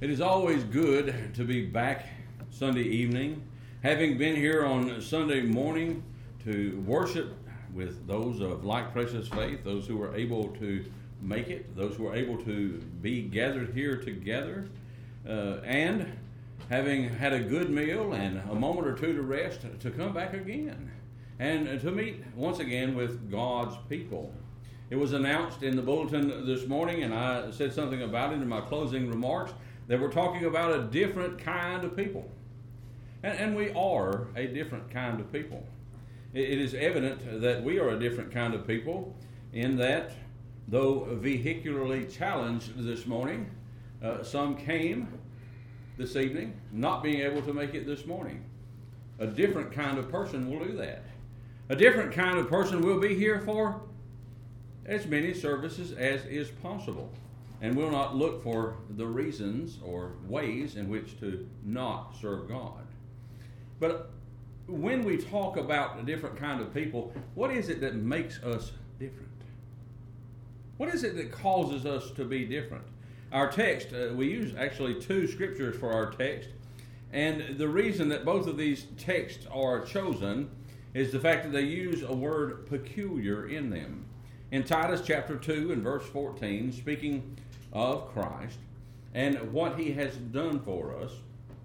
It is always good to be back Sunday evening, having been here on Sunday morning to worship with those of like precious faith, those who were able to make it, those who were able to be gathered here together, and having had a good meal and a moment or two to rest, to come back again and to meet once again with God's people. It was announced in the bulletin this morning, and I said something about it in my closing remarks, that we're talking about a different kind of people. And we are a different kind of people. It is evident that we are a different kind of people in that, though vehicularly challenged this morning, some came this evening not being able to make it this morning. A different kind of person will do that. A different kind of person will be here for as many services as is possible, and will not look for the reasons or ways in which to not serve God. But when we talk about a different kind of people, what is it that makes us different? What is it that causes us to be different? Our text, we use actually two scriptures for our text, and the reason that both of these texts are chosen is the fact that they use a word peculiar in them. In Titus chapter 2 and verse 14, speaking of Christ and what he has done for us,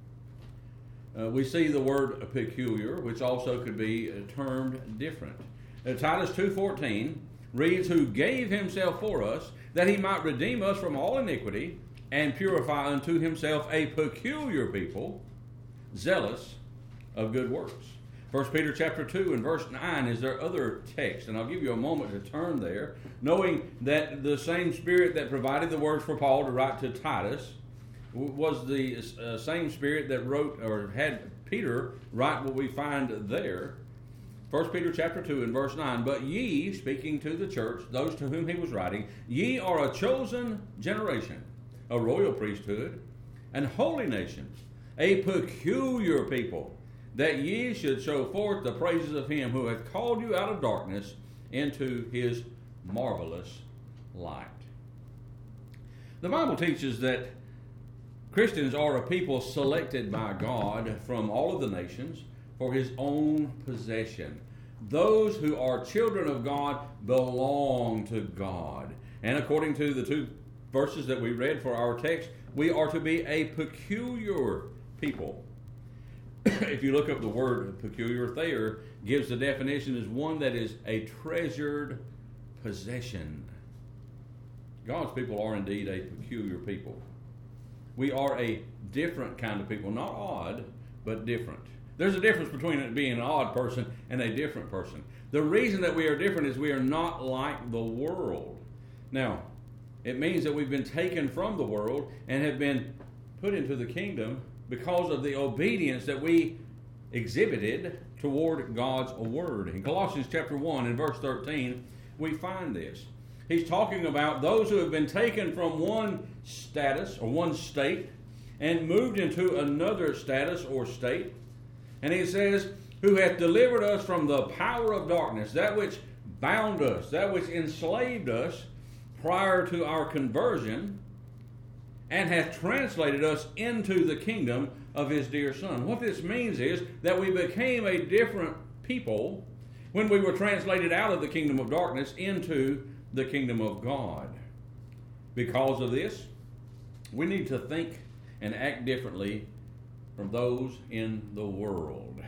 we see the word peculiar, which also could be termed different. Titus 2:14 reads, "Who gave himself for us, that he might redeem us from all iniquity, and purify unto himself a peculiar people, zealous of good works." 1 Peter chapter 2 and verse 9 is their other text, and I'll give you a moment to turn there, knowing that the same Spirit that provided the words for Paul to write to Titus was the same Spirit that wrote or had Peter write what we find there. 1 Peter chapter 2 and verse 9, "But ye," speaking to the church, those to whom he was writing, "ye are a chosen generation, a royal priesthood, and holy nation, a peculiar people, that ye should show forth the praises of him who hath called you out of darkness into his marvelous light." The Bible teaches that Christians are a people selected by God from all of the nations for his own possession. Those who are children of God belong to God. And according to the two verses that we read for our text, we are to be a peculiar people. If you look up the word peculiar, Thayer gives the definition as one that is a treasured possession. God's people are indeed a peculiar people. We are a different kind of people, not odd, but different. There's a difference between it being an odd person and a different person. The reason that we are different is we are not like the world. Now, it means that we've been taken from the world and have been put into the kingdom because of the obedience that we exhibited toward God's word. In Colossians chapter 1 and verse 13, we find this. He's talking about those who have been taken from one status or one state and moved into another status or state. And he says, "Who hath delivered us from the power of darkness, that which bound us, that which enslaved us prior to our conversion, and hath translated us into the kingdom of his dear Son." What this means is that we became a different people when we were translated out of the kingdom of darkness into the kingdom of God. Because of this, we need to think and act differently from those in the world.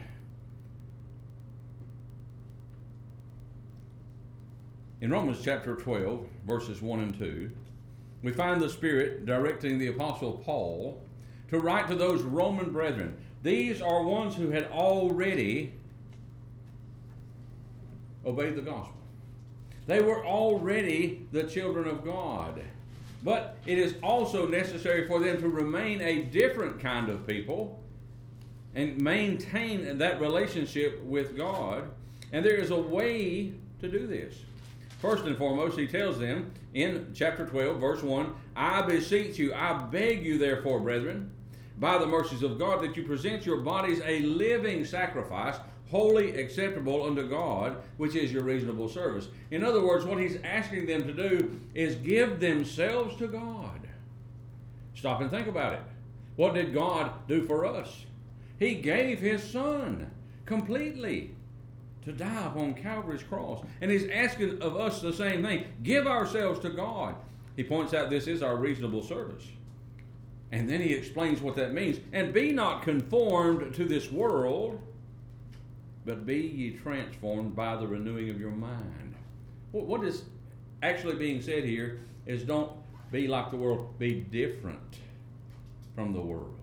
In Romans chapter 12, verses 1 and 2, we find the Spirit directing the Apostle Paul to write to those Roman brethren. These are ones who had already obeyed the gospel. They were already the children of God. But it is also necessary for them to remain a different kind of people and maintain that relationship with God. And there is a way to do this. First and foremost, he tells them in chapter 12, verse 1, "I beseech you, I beg you therefore, brethren, by the mercies of God, that you present your bodies a living sacrifice, wholly acceptable unto God, which is your reasonable service." In other words, what he's asking them to do is give themselves to God. Stop and think about it. What did God do for us? He gave His Son completely to die upon Calvary's cross. And He's asking of us the same thing. Give ourselves to God. He points out this is our reasonable service. And then He explains what that means. And be not conformed to this world, but be ye transformed by the renewing of your mind. What is actually being said here is don't be like the world, be different from the world.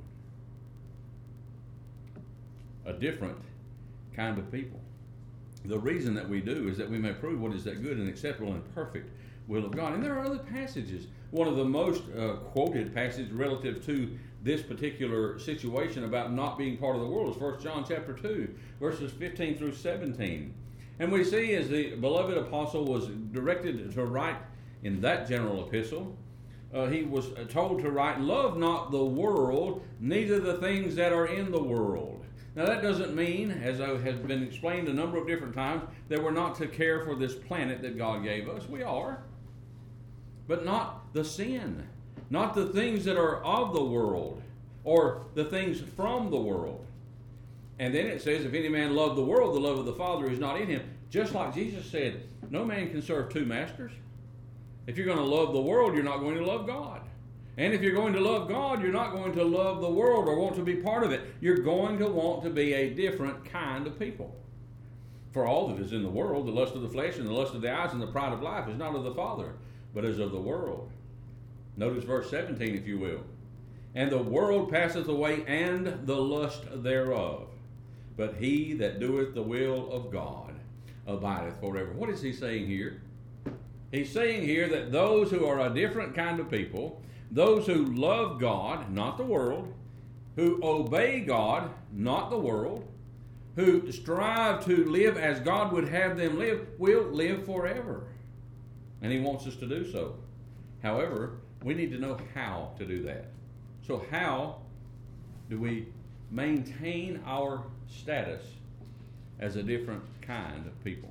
A different kind of people. The reason that we do is that we may prove what is that good and acceptable and perfect will of God. And there are other passages. One of the most quoted passages relative to this particular situation about not being part of the world is 1 John chapter 2, verses 15 through 17. And we see as the beloved apostle was directed to write in that general epistle, he was told to write, love not the world, neither the things that are in the world. Now that doesn't mean, as has been explained a number of different times, that we're not to care for this planet that God gave us. We are. But not the sin. Not the things that are of the world, or the things from the world. And then it says, if any man love the world, the love of the Father is not in him. Just like Jesus said, no man can serve two masters. If you're going to love the world, you're not going to love God. And if you're going to love God, you're not going to love the world or want to be part of it. You're going to want to be a different kind of people. For all that is in the world, the lust of the flesh and the lust of the eyes and the pride of life is not of the Father, but is of the world. Notice verse 17, if you will. And the world passeth away, and the lust thereof. But he that doeth the will of God abideth forever. What is he saying here? He's saying here that those who are a different kind of people, those who love God, not the world, who obey God, not the world, who strive to live as God would have them live, will live forever. And he wants us to do so. However, we need to know how to do that. So how do we maintain our status as a different kind of people?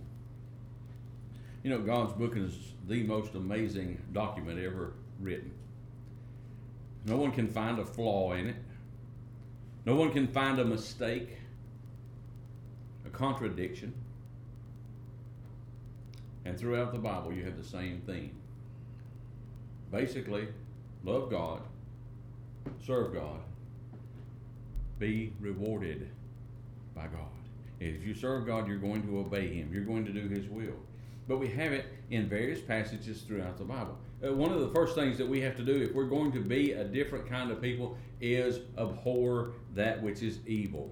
You know, God's book is the most amazing document ever written. No one can find a flaw in it. No one can find a mistake, a contradiction. And throughout the Bible, you have the same theme. Basically, love God, serve God, be rewarded by God. If you serve God, you're going to obey Him. You're going to do His will. But we have it in various passages throughout the Bible. One of the first things that we have to do if we're going to be a different kind of people is abhor that which is evil.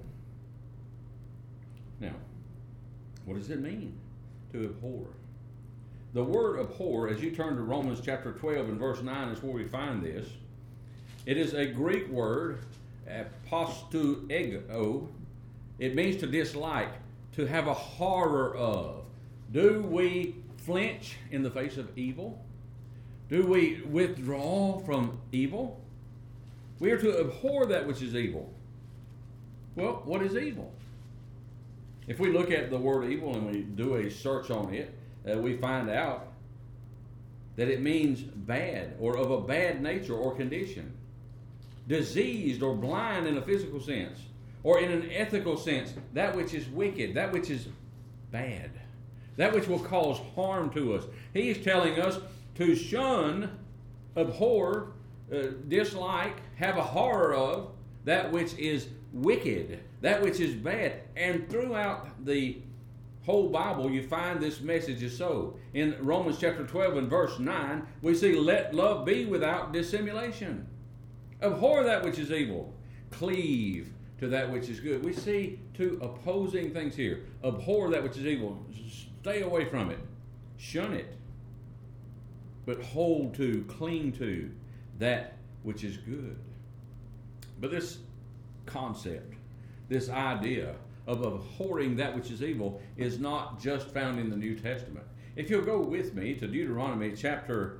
Now, what does it mean to abhor? The word abhor, as you turn to Romans chapter 12 and verse 9 is where we find this. It is a Greek word, apostuego. It means to dislike, to have a horror of. Do we flinch in the face of evil? Do we withdraw from evil? We are to abhor that which is evil. Well, what is evil? If we look at the word evil and we do a search on it, we find out that it means bad or of a bad nature or condition. Diseased or blind in a physical sense, or in an ethical sense, that which is wicked, that which is bad, that which will cause harm to us. He is telling us to shun, abhor, dislike, have a horror of that which is wicked, that which is bad. And throughout the whole Bible, you find this message is so. In Romans chapter 12 and verse 9, we see, let love be without dissimulation. Abhor that which is evil. Cleave to that which is good. We see two opposing things here. Abhor that which is evil. Stay away from it. Shun it. But hold to, cling to that which is good. But this concept, this idea of abhorring that which is evil is not just found in the New Testament. If you'll go with me to Deuteronomy chapter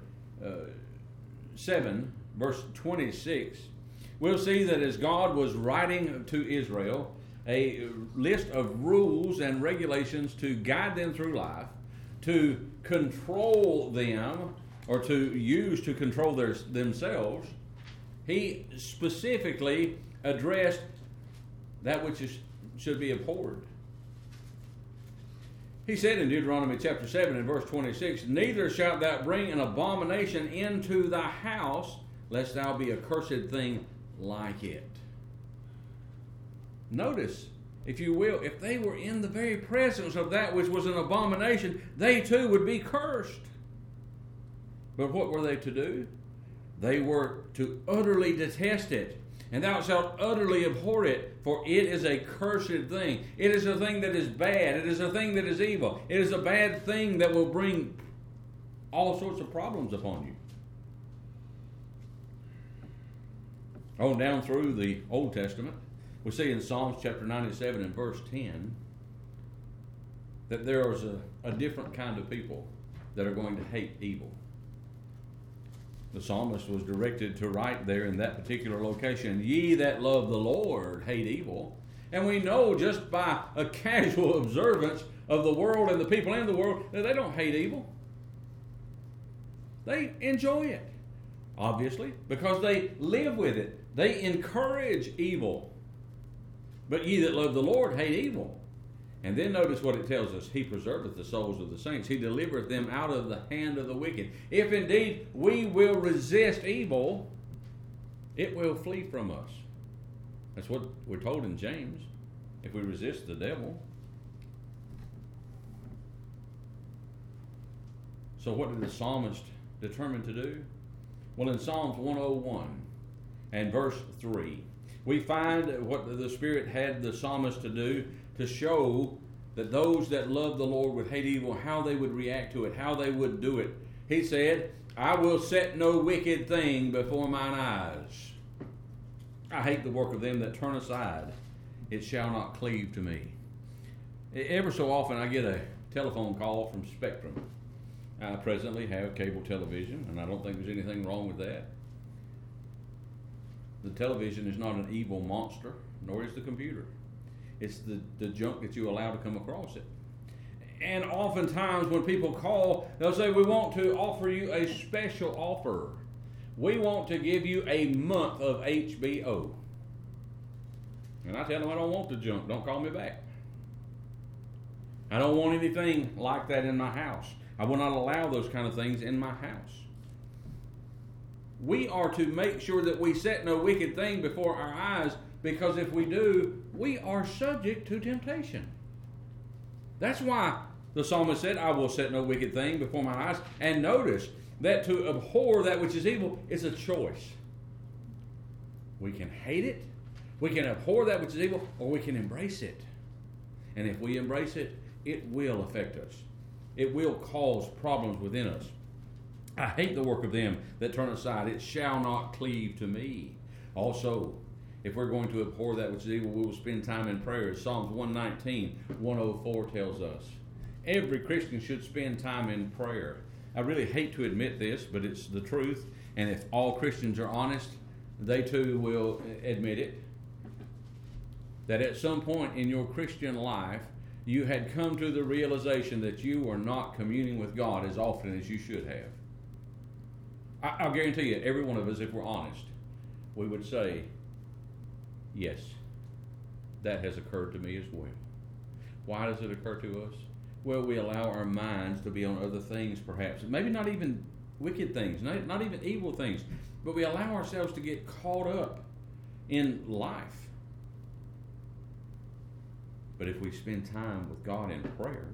7, verse 26, we'll see that as God was writing to Israel a list of rules and regulations to guide them through life, to control them, or to use to control themselves, he specifically addressed that which should be abhorred. He said in Deuteronomy chapter 7 and verse 26, "Neither shalt thou bring an abomination into thy house, lest thou be a cursed thing like it." Notice, if you will, if they were in the very presence of that which was an abomination, they too would be cursed. But what were they to do? They were to utterly detest it. "And thou shalt utterly abhor it, for it is a cursed thing." It is a thing that is bad. It is a thing that is evil. It is a bad thing that will bring all sorts of problems upon you. On down through the Old Testament, we see in Psalms chapter 97 and verse 10 that there is a different kind of people that are going to hate evil. The psalmist was directed to write there in that particular location, "Ye that love the Lord hate evil." And we know just by a casual observance of the world and the people in the world that they don't hate evil. They enjoy it, obviously, because they live with it. They encourage evil. "But ye that love the Lord hate evil." And then notice what it tells us. "He preserveth the souls of the saints. He delivereth them out of the hand of the wicked." If indeed we will resist evil, it will flee from us. That's what we're told in James. If we resist the devil. So what did the psalmist determine to do? Well, in Psalms 101 and verse 3, we find what the Spirit had the psalmist to do to show that those that love the Lord would hate evil, how they would react to it, how they would do it. He said, "I will set no wicked thing before mine eyes. I hate the work of them that turn aside. It shall not cleave to me." Ever so often I get a telephone call from Spectrum. I presently have cable television, and I don't think there's anything wrong with that. The television is not an evil monster, nor is the computer. It's the junk that you allow to come across it. And oftentimes when people call, they'll say, "We want to offer you a special offer. We want to give you a month of HBO." And I tell them, "I don't want the junk. Don't call me back. I don't want anything like that in my house. I will not allow those kind of things in my house." We are to make sure that we set no wicked thing before our eyes, because if we do, we are subject to temptation. That's why the psalmist said, "I will set no wicked thing before my eyes." And notice that to abhor that which is evil is a choice. We can hate it, we can abhor that which is evil, or we can embrace it. And if we embrace it, it will affect us. It will cause problems within us. "I hate the work of them that turn aside. It shall not cleave to me." Also, if we're going to abhor that which is evil, we will spend time in prayer. As Psalms 119, 104 tells us. Every Christian should spend time in prayer. I really hate to admit this, but it's the truth. And if all Christians are honest, they too will admit it. That at some point in your Christian life, you had come to the realization that you were not communing with God as often as you should have. I'll guarantee you, every one of us, if we're honest, we would say, "Yes, that has occurred to me as well." Why does it occur to us? Well, we allow our minds to be on other things, perhaps. Maybe not even wicked things, not even evil things, but we allow ourselves to get caught up in life. But if we spend time with God in prayer,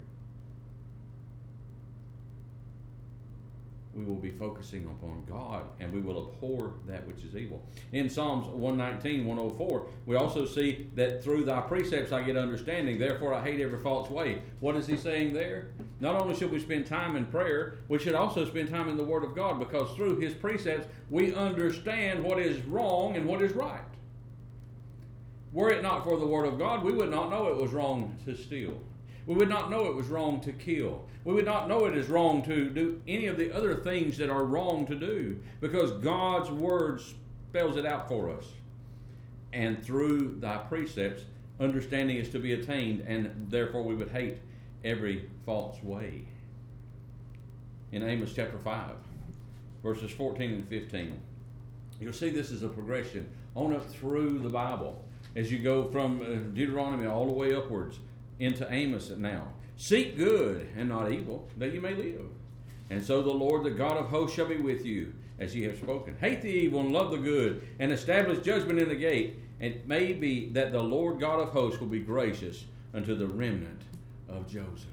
we will be focusing upon God, and we will abhor that which is evil. In Psalms 119, 104, we also see that through thy precepts I get understanding, therefore I hate every false way. What is he saying there? Not only should we spend time in prayer, we should also spend time in the Word of God, because through his precepts we understand what is wrong and what is right. Were it not for the Word of God, we would not know it was wrong to steal. We would not know it was wrong to kill. We would not know it is wrong to do any of the other things that are wrong to do, because God's Word spells it out for us. And through thy precepts, understanding is to be attained, and therefore we would hate every false way. In Amos chapter 5, verses 14 and 15, You'll see this is a progression on up through the Bible as you go from Deuteronomy all the way upwards into Amos now. Seek good and not evil, that you may live. And so the Lord, the God of hosts, shall be with you, as ye have spoken. Hate the evil and love the good, and establish judgment in the gate. And it may be that the Lord God of hosts will be gracious unto the remnant of Joseph.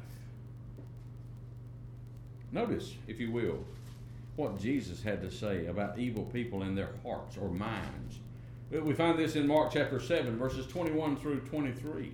Notice, if you will, what Jesus had to say about evil people in their hearts or minds. We find this in Mark chapter 7, verses 21 through 23.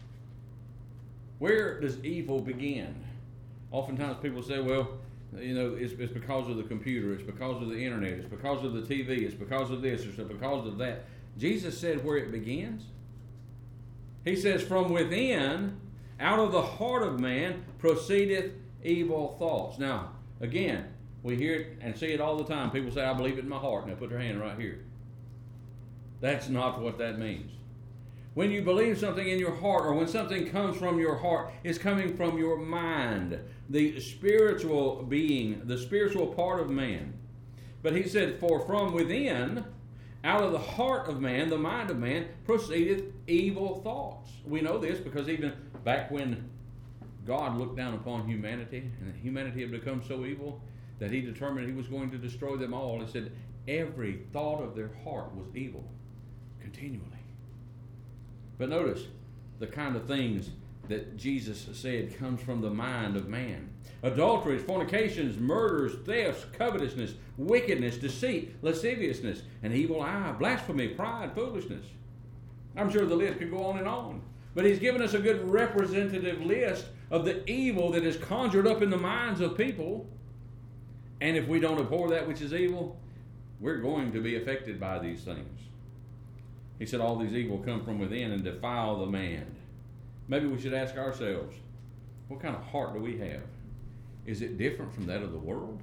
Where does evil begin? Oftentimes people say, well, it's because of the computer, it's because of the internet, it's because of the TV, it's because of this, it's because of that. Jesus said where it begins. He says, from within, out of the heart of man, proceedeth evil thoughts. Now, again, we hear it and see it all the time. People say, I believe it in my heart, and they put their hand right here. That's not what that means. When you believe something in your heart, or when something comes from your heart, it's coming from your mind, the spiritual being, the spiritual part of man. But he said, for from within, out of the heart of man, the mind of man, proceedeth evil thoughts. We know this because even back when God looked down upon humanity, and humanity had become so evil that he determined he was going to destroy them all. He said every thought of their heart was evil continually. But notice the kind of things that Jesus said comes from the mind of man. Adulteries, fornications, murders, thefts, covetousness, wickedness, deceit, lasciviousness, an evil eye, blasphemy, pride, foolishness. I'm sure the list could go on and on. But he's given us a good representative list of the evil that is conjured up in the minds of people. And if we don't abhor that which is evil, we're going to be affected by these things. He said all these evil come from within and defile the man. Maybe we should ask ourselves, what kind of heart do we have? Is it different from that of the world?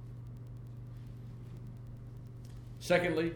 Secondly,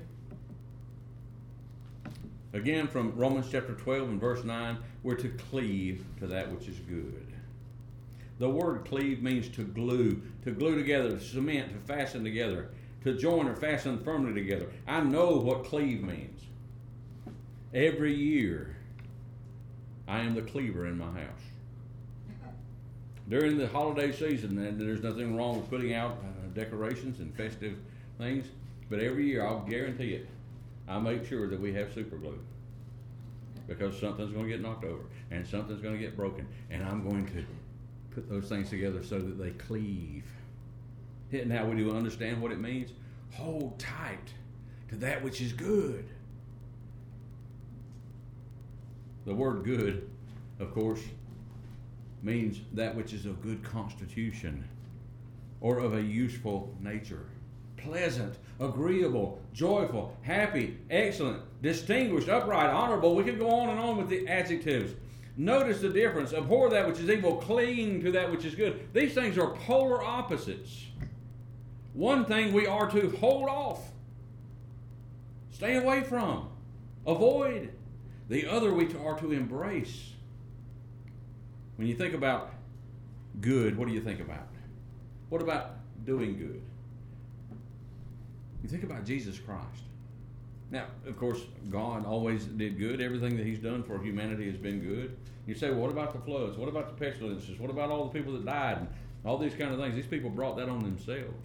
again from Romans chapter 12 and verse 9, we're to cleave to that which is good. The word cleave means to glue together, to cement, to fasten together, to join or fasten firmly together. I know what cleave means. Every year, I am the cleaver in my house. During the holiday season, and there's nothing wrong with putting out decorations and festive things, but every year, I'll guarantee it, I make sure that we have super glue. Because something's going to get knocked over, and something's going to get broken, and I'm going to put those things together so that they cleave. Now, we do understand what it means. Hold tight to that which is good. The word good, of course, means that which is of good constitution or of a useful nature. Pleasant, agreeable, joyful, happy, excellent, distinguished, upright, honorable. We could go on with the adjectives. Notice the difference. Abhor that which is evil, cling to that which is good. These things are polar opposites. One thing we are to hold off, stay away from, avoid. The other we are to embrace. When you think about good, what do you think about? What about doing good? You think about Jesus Christ. Now, of course, God always did good. Everything that he's done for humanity has been good. You say, well, what about the floods? What about the pestilences? What about all the people that died? And all these kind of things. These people brought that on themselves.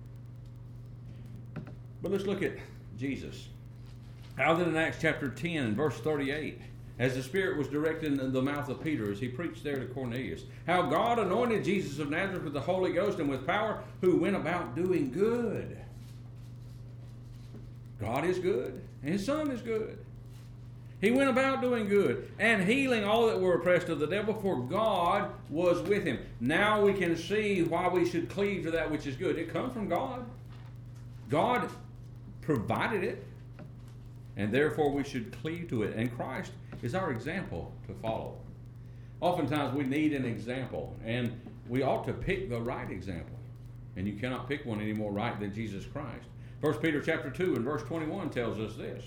But let's look at Jesus. How then in Acts chapter 10 and verse 38, as the Spirit was directing the mouth of Peter as he preached there to Cornelius, how God anointed Jesus of Nazareth with the Holy Ghost and with power, who went about doing good. God is good, and his Son is good. He went about doing good and healing all that were oppressed of the devil, for God was with him. Now we can see why we should cleave to that which is good. It comes from God. God provided it, and therefore we should cleave to it. And Christ is our example to follow. Oftentimes we need an example, and we ought to pick the right example. And you cannot pick one any more right than Jesus Christ. 1 Peter chapter 2 and verse 21 tells us this.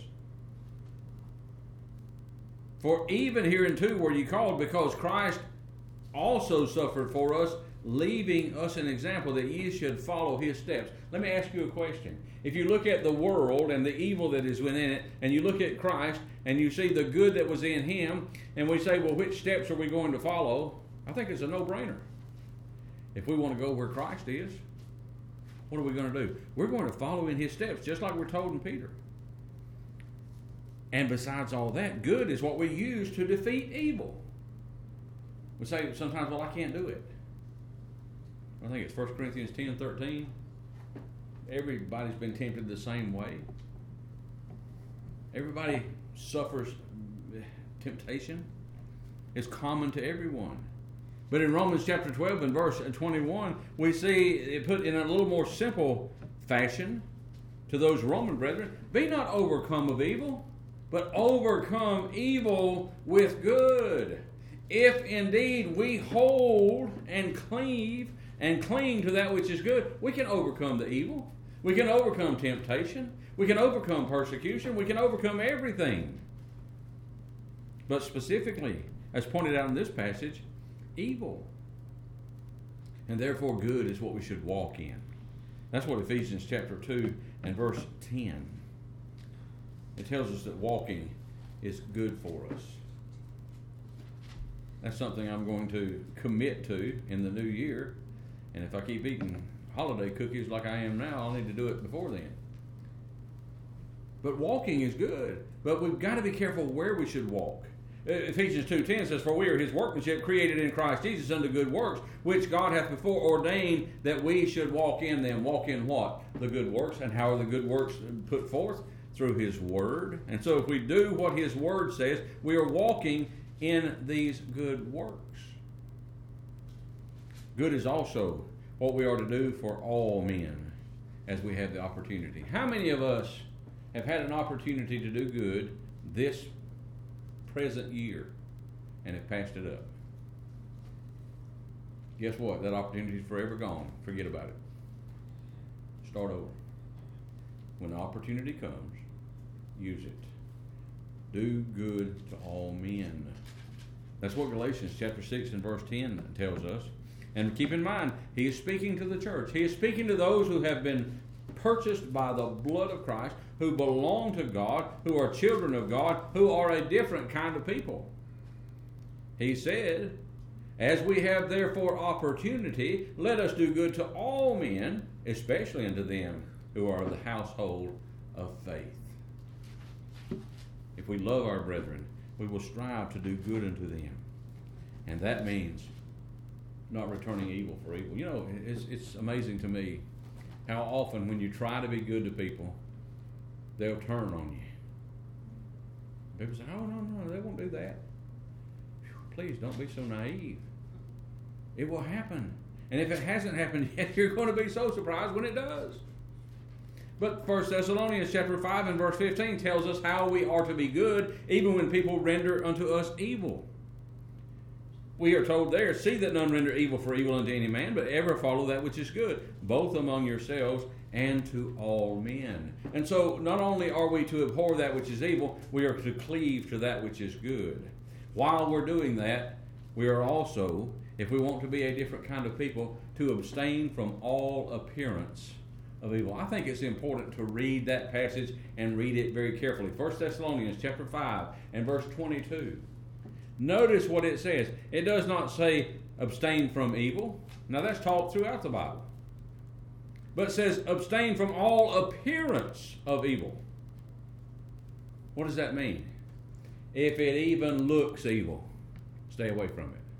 For even hereunto were ye called, because Christ also suffered for us, leaving us an example that ye should follow his steps. Let me ask you a question. If you look at the world and the evil that is within it, and you look at Christ and you see the good that was in him, and we say, well, which steps are we going to follow? I think it's a no-brainer. If we want to go where Christ is, what are we going to do? We're going to follow in his steps, just like we're told in Peter. And besides all that, good is what we use to defeat evil. We say sometimes, well, I can't do it. I think it's 1 Corinthians 10:13. Everybody's been tempted the same way. Everybody suffers temptation. It's common to everyone. But in Romans chapter 12 and verse 21, we see it put in a little more simple fashion to those Roman brethren. Be not overcome of evil, but overcome evil with good. If indeed we hold and cleave and cling to that which is good, we can overcome the evil. We can overcome temptation. We can overcome persecution. We can overcome everything. But specifically, as pointed out in this passage, evil. And therefore good is what we should walk in. That's what Ephesians chapter 2 and verse 10. It tells us that walking is good for us. That's something I'm going to commit to in the new year. And if I keep eating holiday cookies like I am now, I'll need to do it before then. But walking is good. But we've got to be careful where we should walk. Ephesians 2:10 says, for we are his workmanship, created in Christ Jesus unto good works, which God hath before ordained that we should walk in them. Walk in what? The good works. And how are the good works put forth? Through his word. And so if we do what his word says, we are walking in these good works. Good is also what we are to do for all men as we have the opportunity. How many of us have had an opportunity to do good this present year and have passed it up? Guess what? That opportunity is forever gone. Forget about it. Start over. When the opportunity comes, use it. Do good to all men. That's what Galatians chapter 6 and verse 10 tells us. And keep in mind, he is speaking to the church. He is speaking to those who have been purchased by the blood of Christ, who belong to God, who are children of God, who are a different kind of people. He said, as we have therefore opportunity, let us do good to all men, especially unto them who are of the household of faith. If we love our brethren, we will strive to do good unto them. And that means not returning evil for evil. You know, it's amazing to me how often when you try to be good to people, they'll turn on you. People say, oh, no, they won't do that. Please don't be so naive. It will happen. And if it hasn't happened yet, you're going to be so surprised when it does. But 1 Thessalonians chapter 5 and verse 15 tells us how we are to be good even when people render unto us evil. We are told there, see that none render evil for evil unto any man, but ever follow that which is good, both among yourselves and to all men. And so not only are we to abhor that which is evil, we are to cleave to that which is good. While we're doing that, we are also, if we want to be a different kind of people, to abstain from all appearance of evil. I think it's important to read that passage and read it very carefully. 1 Thessalonians chapter 5 and verse 22. Notice what it says. It does not say abstain from evil. Now that's taught throughout the Bible. But it says abstain from all appearance of evil. What does that mean? If it even looks evil, stay away from it.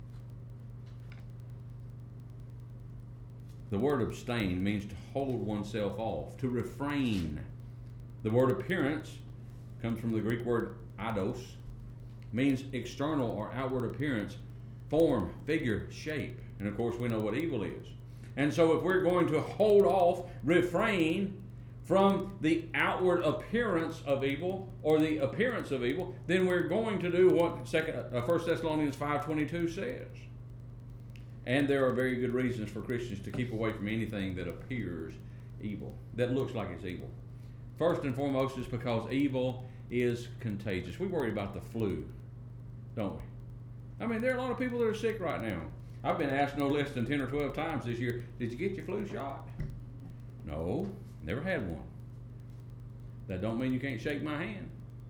The word abstain means to hold oneself off, to refrain. The word appearance comes from the Greek word eidos, means external or outward appearance, form, figure, shape. And of course we know what evil is. And so if we're going to hold off, refrain from the outward appearance of evil or the appearance of evil, then we're going to do what 1 Thessalonians 5:22 says. And there are very good reasons for Christians to keep away from anything that appears evil, that looks like it's evil. First and foremost is because evil is contagious. We worry about the flu, don't we? I mean, there are a lot of people that are sick right now. I've been asked no less than 10 or 12 times this year, did you get your flu shot? No, never had one. That don't mean you can't shake my hand.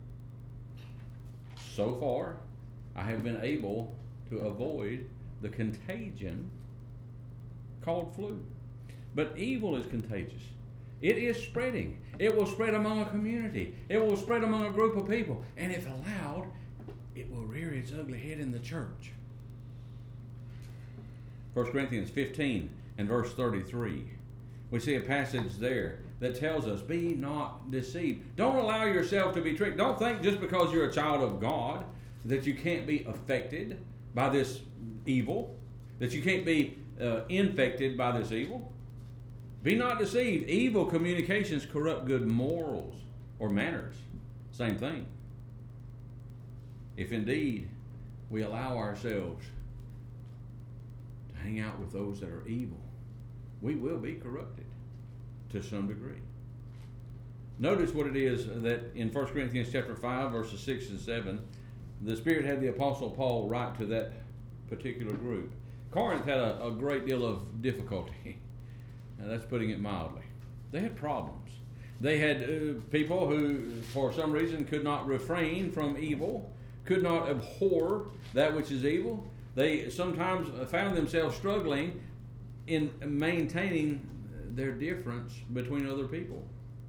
So far, I have been able to avoid the contagion called flu. But evil is contagious. It is spreading. It will spread among a community. It will spread among a group of people. And if allowed, it will rear its ugly head in the church. 1 Corinthians 15 and verse 33. We see a passage there that tells us, be not deceived. Don't allow yourself to be tricked. Don't think just because you're a child of God that you can't be affected by this evil, that you can't be infected by this evil. Be not deceived. Evil communications corrupt good morals or manners. Same thing. If indeed we allow ourselves to hang out with those that are evil, we will be corrupted to some degree. Notice what it is that in 1 Corinthians chapter 5, verses 6 and 7, the Spirit had the Apostle Paul write to that particular group. Corinth had a great deal of difficulty. Now, that's putting it mildly. They had problems. They had people who, for some reason, could not refrain from evil, could not abhor that which is evil. They sometimes found themselves struggling in maintaining their difference between other people.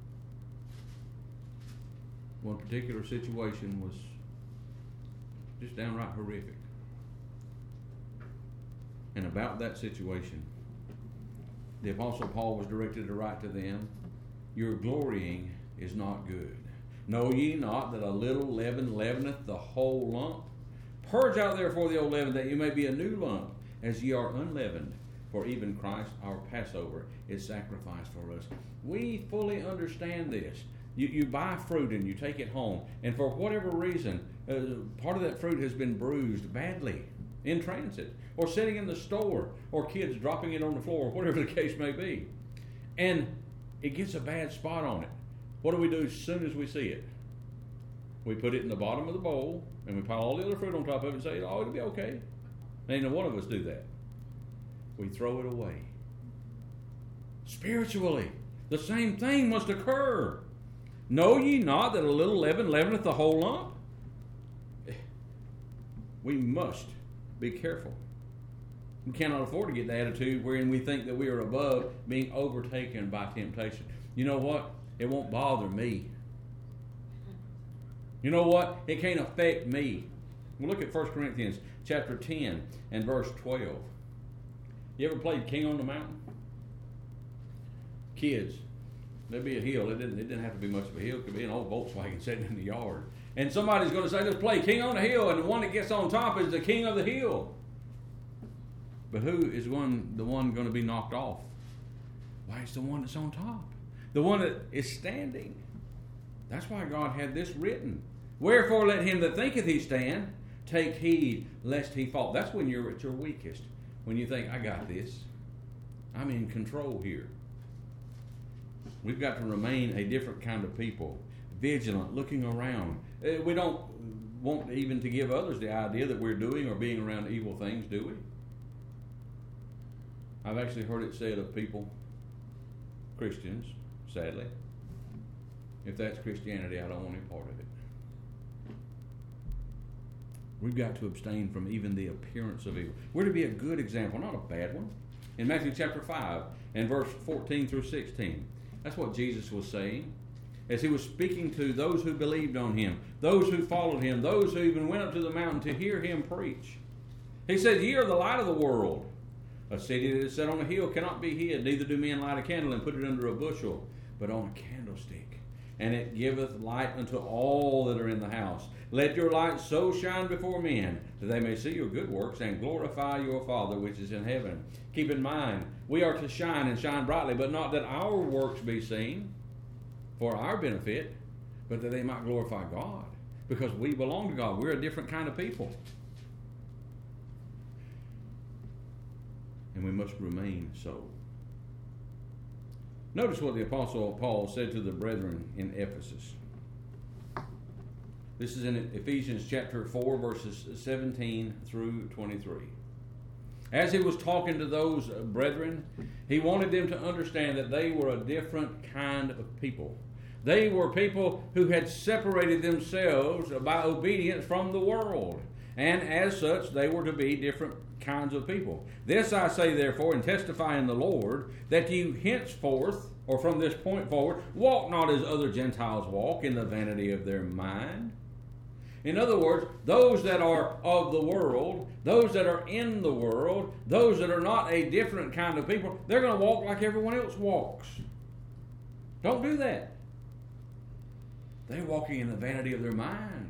One particular situation was just downright horrific. And about that situation, the Apostle Paul was directed to write to them, your glorying is not good. Know ye not that a little leaven leaveneth the whole lump? Purge out therefore the old leaven, that you may be a new lump, as ye are unleavened. For even Christ our Passover is sacrificed for us. We fully understand this. You buy fruit and you take it home, and for whatever reason, part of that fruit has been bruised badly in transit, or sitting in the store, or kids dropping it on the floor, whatever the case may be. And it gets a bad spot on it. What do we do as soon as we see it? We put it in the bottom of the bowl, and we pile all the other fruit on top of it and say, oh, it'll be okay. Ain't no one of us do that. We throw it away. Spiritually, the same thing must occur. Know ye not that a little leaven leaveneth the whole lump? We must be careful. We cannot afford to get the attitude wherein we think that we are above being overtaken by temptation. You know what? It won't bother me. You know what? It can't affect me. We'll look at 1 Corinthians chapter 10 and verse 12. You ever played King on the Mountain? Kids, there'd be a hill. It didn't have to be much of a hill. It could be an old Volkswagen sitting in the yard. And somebody's going to say, let's play King on the Hill, and the one that gets on top is the king of the hill. But who is the one going to be knocked off? Why, it's the one that's on top. The one that is standing. That's why God had this written. Wherefore let him that thinketh he stand take heed lest he fall. That's when you're at your weakest. When you think, I got this. I'm in control here. We've got to remain a different kind of people. Vigilant, looking around. We don't want even to give others the idea that we're doing or being around evil things, do we? I've actually heard it said of people, Christians, sadly, if that's Christianity, I don't want any part of it. We've got to abstain from even the appearance of evil. We're to be a good example, not a bad one. In Matthew chapter 5 and verse 14 through 16, that's what Jesus was saying as he was speaking to those who believed on him, those who followed him, those who even went up to the mountain to hear him preach. He said, ye are the light of the world. A city that is set on a hill cannot be hid, neither do men light a candle and put it under a bushel, but on a candlestick. And it giveth light unto all that are in the house. Let your light so shine before men, that they may see your good works and glorify your Father which is in heaven. Keep in mind, we are to shine and shine brightly, but not that our works be seen for our benefit, but that they might glorify God. Because we belong to God. We're a different kind of people. And we must remain so. Notice what the Apostle Paul said to the brethren in Ephesus. This is in Ephesians chapter 4, verses 17 through 23. As he was talking to those brethren, he wanted them to understand that they were a different kind of people. They were people who had separated themselves by obedience from the world. And as such, they were to be different kinds of people. This I say, therefore, and testify in the Lord, that you henceforth, or from this point forward, walk not as other Gentiles walk, in the vanity of their mind. In other words, those that are of the world, those that are in the world, those that are not a different kind of people, they're going to walk like everyone else walks. Don't do that. They're walking in the vanity of their mind.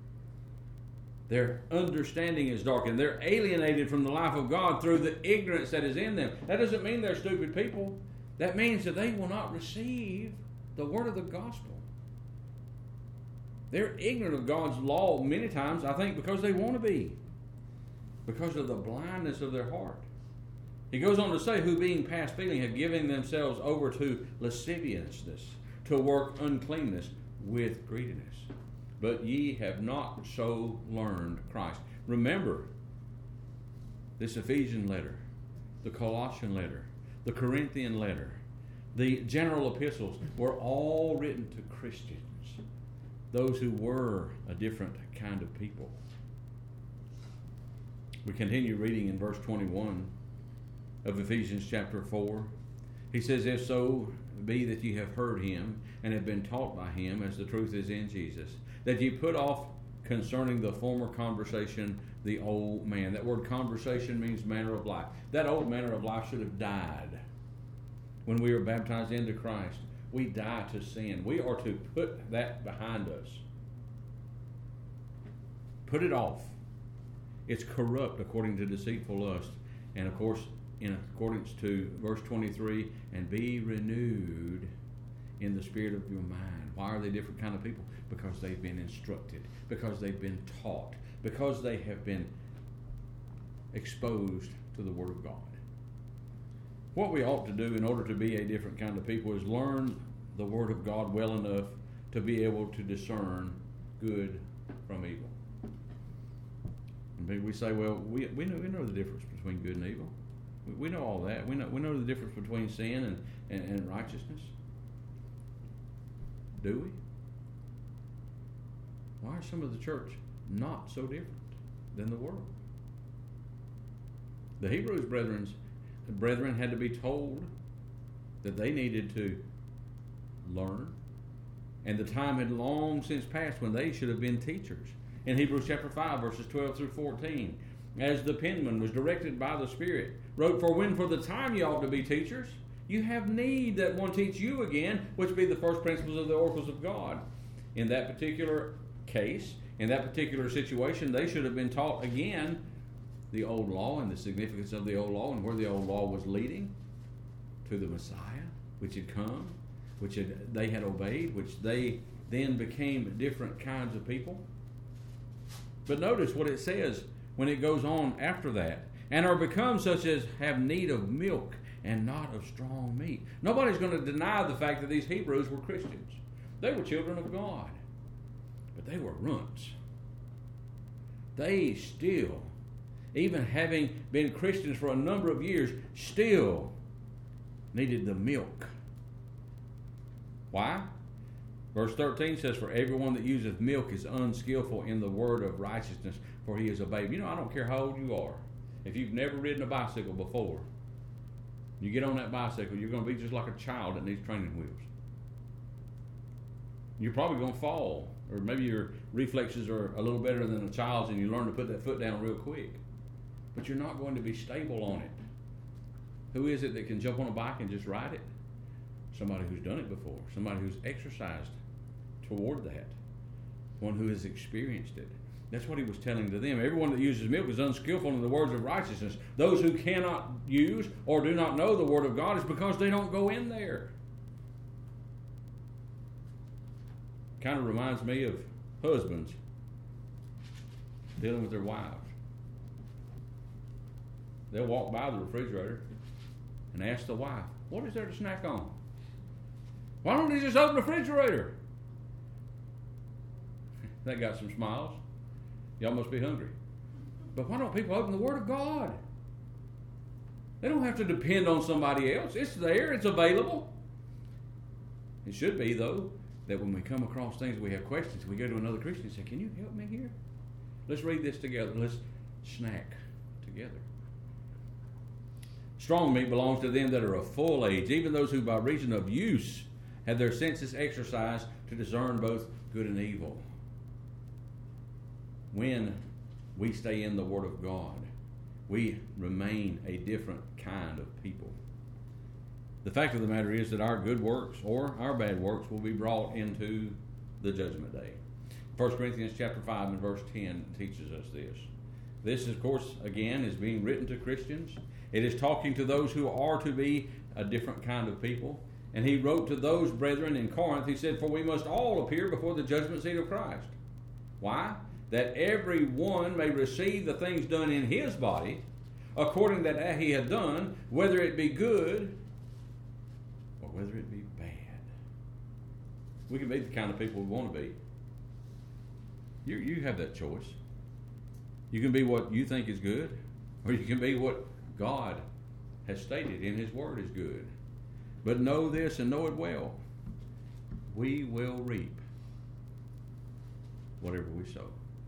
Their understanding is darkened. They're alienated from the life of God through the ignorance that is in them. That doesn't mean they're stupid people. That means that they will not receive the word of the gospel. They're ignorant of God's law many times, I think, because they want to be. Because of the blindness of their heart. He goes on to say, who being past feeling have given themselves over to lasciviousness, to work uncleanness with greediness. But ye have not so learned Christ. Remember, this Ephesian letter, the Colossian letter, the Corinthian letter, the general epistles were all written to Christians. Those who were a different kind of people. We continue reading in verse 21 of Ephesians chapter 4. He says, if so be that ye have heard him, and have been taught by him, as the truth is in Jesus, that ye put off concerning the former conversation the old man. That word conversation means manner of life. That old manner of life should have died when we were baptized into Christ. We die to sin. We are to put that behind us. Put it off. It's corrupt according to deceitful lust. And of course, in accordance to verse 23, and be renewed in the spirit of your mind. Why are they different kind of people? Because they've been instructed. Because they've been taught. Because they have been exposed to the Word of God. What we ought to do in order to be a different kind of people is learn the Word of God well enough to be able to discern good from evil. And we say, well, we know the difference between good and evil. We know all that. We know the difference between sin and righteousness. Do we? Why are some of the church not so different than the world? The Hebrews brethren had to be told that they needed to learn, and the time had long since passed when they should have been teachers. In Hebrews chapter 5, verses 12 through 14, as the penman was directed by the Spirit, wrote, for when for the time ye ought to be teachers, you have need that one teach you again, which be the first principles of the oracles of God. In that particular case, in that particular situation, they should have been taught again the old law and the significance of the old law and where the old law was leading to the Messiah, which had come, they had obeyed, which they then became different kinds of people. But notice what it says when it goes on after that. And are become such as have need of milk and not of strong meat. Nobody's going to deny the fact that these Hebrews were Christians. They were children of God. But they were runts. They still, even having been Christians for a number of years, still needed the milk. Why? Verse 13 says, for everyone that useth milk is unskillful in the word of righteousness, for he is a babe. You know, I don't care how old you are. If you've never ridden a bicycle before, you get on that bicycle, you're going to be just like a child that needs training wheels. You're probably going to fall, or maybe your reflexes are a little better than a child's and you learn to put that foot down real quick. But you're not going to be stable on it. Who is it that can jump on a bike and just ride it? Somebody who's done it before. Somebody who's exercised toward that. One who has experienced it. That's what he was telling to them. Everyone that uses milk is unskillful in the words of righteousness. Those who cannot use or do not know the word of God is because they don't go in there. Kind of reminds me of husbands dealing with their wives. They'll walk by the refrigerator and ask the wife, what is there to snack on? Why don't they just open the refrigerator? That got some smiles. Y'all must be hungry. But why don't people open the Word of God? They don't have to depend on somebody else. It's there. It's available. It should be, though, that when we come across things, we have questions, we go to another Christian and say, can you help me here? Let's read this together. Let's snack together. Strong meat belongs to them that are of full age, even those who by reason of use have their senses exercised to discern both good and evil. When we stay in the Word of God, we remain a different kind of people. The fact of the matter is that our good works or our bad works will be brought into the judgment day. 1 Corinthians chapter 5 and verse 10 teaches us this. This, of course, again, is being written to Christians. It is talking to those who are to be a different kind of people. And he wrote to those brethren in Corinth, he said, for we must all appear before the judgment seat of Christ. Why? That every one may receive the things done in his body, according that he hath done, whether it be good or whether it be bad. We can be the kind of people we want to be. You have that choice. You can be what you think is good, or you can be what God has stated in his word is good. But know this and know it well. We will reap whatever we sow.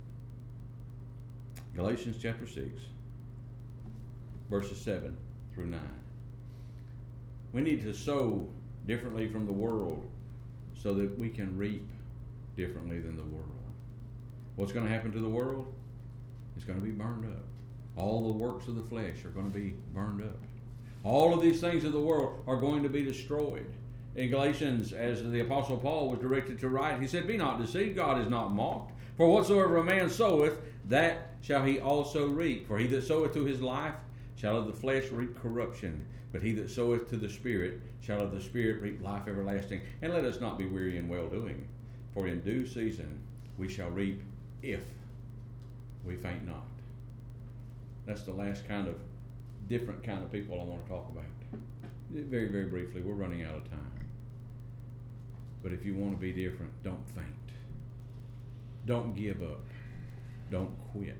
Galatians chapter 6, verses 7 through 9. We need to sow differently from the world so that we can reap differently than the world. What's going to happen to the world? It's going to be burned up. All the works of the flesh are going to be burned up. All of these things of the world are going to be destroyed. In Galatians, as the Apostle Paul was directed to write, he said, be not deceived, God is not mocked. For whatsoever a man soweth, that shall he also reap. For he that soweth to his life shall of the flesh reap corruption. But he that soweth to the Spirit shall of the Spirit reap life everlasting. And let us not be weary in well-doing. For in due season we shall reap if we faint not. That's the last kind of different kind of people I want to talk about. Very, very briefly, we're running out of time. But if you want to be different, don't faint. Don't give up. Don't quit.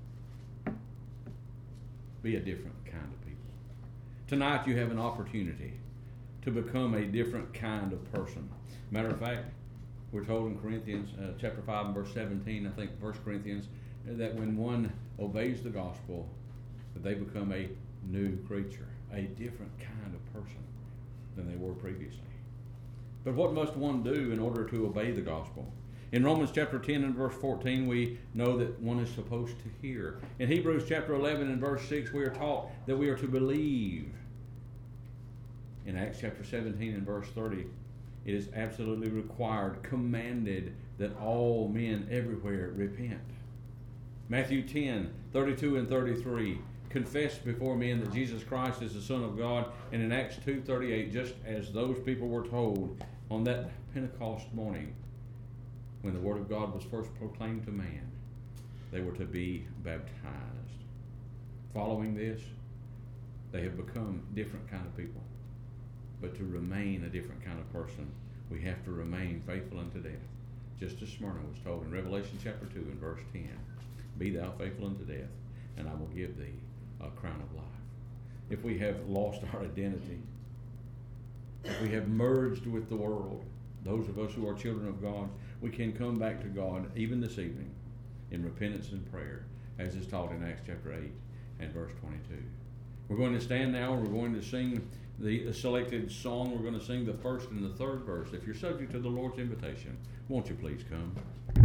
Be a different kind of people. Tonight you have an opportunity to become a different kind of person. Matter of fact, we're told in Corinthians chapter 5 and verse 17, I think 1 Corinthians, that when one obeys the gospel, that they become a new creature, a different kind of person than they were previously. But what must one do in order to obey the gospel? In Romans chapter 10 and verse 14, we know that one is supposed to hear. In Hebrews chapter 11 and verse 6, we are taught that we are to believe. In Acts chapter 17 and verse 30, it is absolutely required, commanded, that all men everywhere repent. Matthew 10, 32 and 33, confess before men that Jesus Christ is the Son of God. And in Acts 2:38, just as those people were told on that Pentecost morning, when the Word of God was first proclaimed to man, they were to be baptized. Following this, they have become different kind of people. But to remain a different kind of person, we have to remain faithful unto death. Just as Smyrna was told in Revelation chapter 2 and verse 10, be thou faithful unto death, and I will give thee a crown of life. If we have lost our identity, if we have merged with the world, those of us who are children of God, we can come back to God even this evening in repentance and prayer, as is taught in Acts chapter 8 and verse 22. We're going to stand now and we're going to sing the selected song. We're going to sing the first and the third verse. If you're subject to the Lord's invitation, won't you please come?